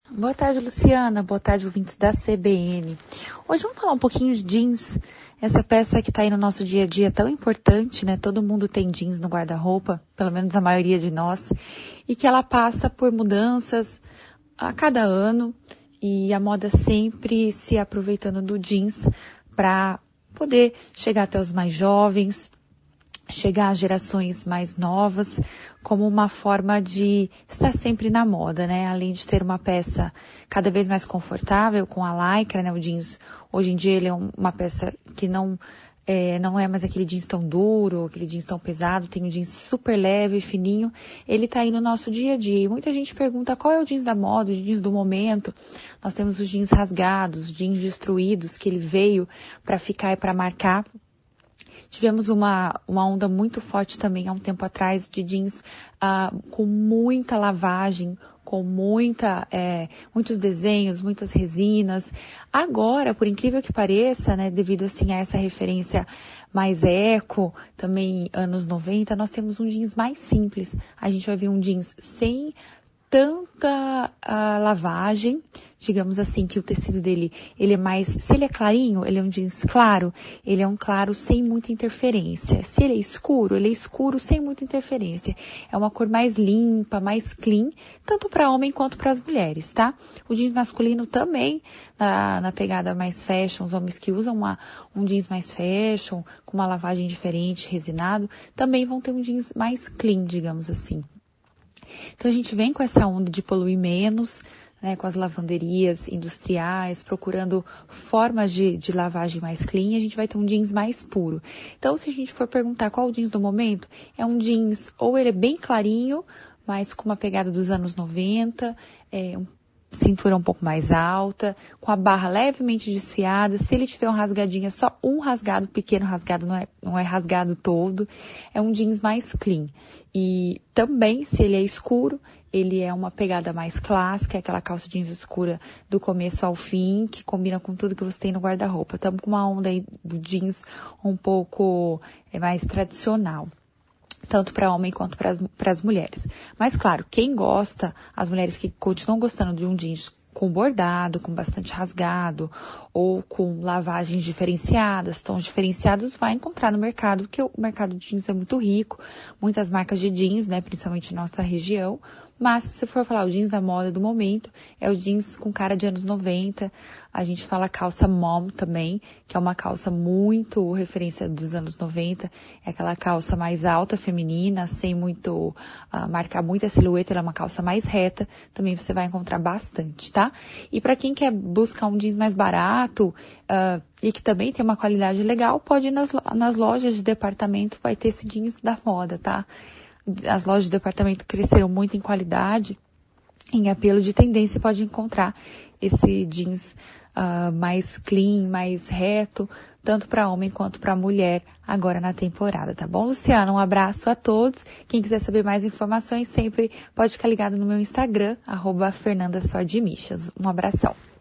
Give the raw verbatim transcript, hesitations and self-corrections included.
Boa tarde, Luciana. Boa tarde, ouvintes da C B N. Hoje vamos falar um pouquinho de jeans. Essa peça que está aí no nosso dia a dia tão importante, né? Todo mundo tem jeans no guarda-roupa, pelo menos a maioria de nós, e que ela passa por mudanças a cada ano e a moda sempre se aproveitando do jeans para poder chegar até os mais jovens, chegar às gerações mais novas, como uma forma de estar sempre na moda, né? Além de ter uma peça cada vez mais confortável com a lycra, né? O jeans, hoje em dia ele é uma peça que não é, não é mais aquele jeans tão duro, aquele jeans tão pesado, tem um jeans super leve, fininho. Ele tá aí no nosso dia a dia. E muita gente pergunta qual é o jeans da moda, o jeans do momento. Nós temos os jeans rasgados, os jeans destruídos, que ele veio para ficar e para marcar. Tivemos uma, uma onda muito forte também há um tempo atrás de jeans ah, com muita lavagem, com muita, é, muitos desenhos, muitas resinas. Agora, por incrível que pareça, né, devido assim a essa referência mais eco, também anos noventa, nós temos um jeans mais simples. A gente vai ver um jeans sem tanta uh, lavagem, digamos assim, que o tecido dele, ele é mais, se ele é clarinho, ele é um jeans claro, ele é um claro sem muita interferência. Se ele é escuro, ele é escuro sem muita interferência. É uma cor mais limpa, mais clean, tanto para homem quanto para as mulheres, tá? O jeans masculino também, na, na pegada mais fashion, os homens que usam uma, um jeans mais fashion, com uma lavagem diferente, resinado, também vão ter um jeans mais clean, digamos assim. Então a gente vem com essa onda de poluir menos, né, com as lavanderias industriais, procurando formas de, de lavagem mais clean, a gente vai ter um jeans mais puro. Então se a gente for perguntar qual é o jeans do momento, é um jeans, ou ele é bem clarinho, mas com uma pegada dos anos noventa, é, um cintura um pouco mais alta, com a barra levemente desfiada. Se ele tiver um rasgadinho, é só um rasgado, pequeno rasgado, não é, não é rasgado todo. É um jeans mais clean. E também, se ele é escuro, ele é uma pegada mais clássica, é aquela calça jeans escura do começo ao fim, que combina com tudo que você tem no guarda-roupa. Estamos com uma onda aí do jeans um pouco é, mais tradicional, tanto para homem quanto para as mulheres. Mas claro, quem gosta, as mulheres que continuam gostando de um jeans com bordado, com bastante rasgado, ou com lavagens diferenciadas, tons diferenciados, vai encontrar no mercado, porque o mercado de jeans é muito rico, muitas marcas de jeans, né, principalmente na nossa região. Mas se você for falar o jeans da moda do momento, é o jeans com cara de anos noventa. A gente fala calça mom também, que é uma calça muito referência dos anos noventa. É aquela calça mais alta, feminina, sem muito, uh, marcar muita silhueta. Ela é uma calça mais reta. Também você vai encontrar bastante, tá? E para quem quer buscar um jeans mais barato, uh, e que também tem uma qualidade legal, pode ir nas, nas lojas de departamento, vai ter esse jeans da moda, tá? As lojas de departamento cresceram muito em qualidade, em apelo de tendência, pode encontrar esse jeans uh, mais clean, mais reto, tanto para homem quanto para mulher, agora na temporada, tá bom, Luciana? Um abraço a todos. Quem quiser saber mais informações, sempre pode ficar ligado no meu Instagram, arroba Fernanda Só de Michas. Um abração.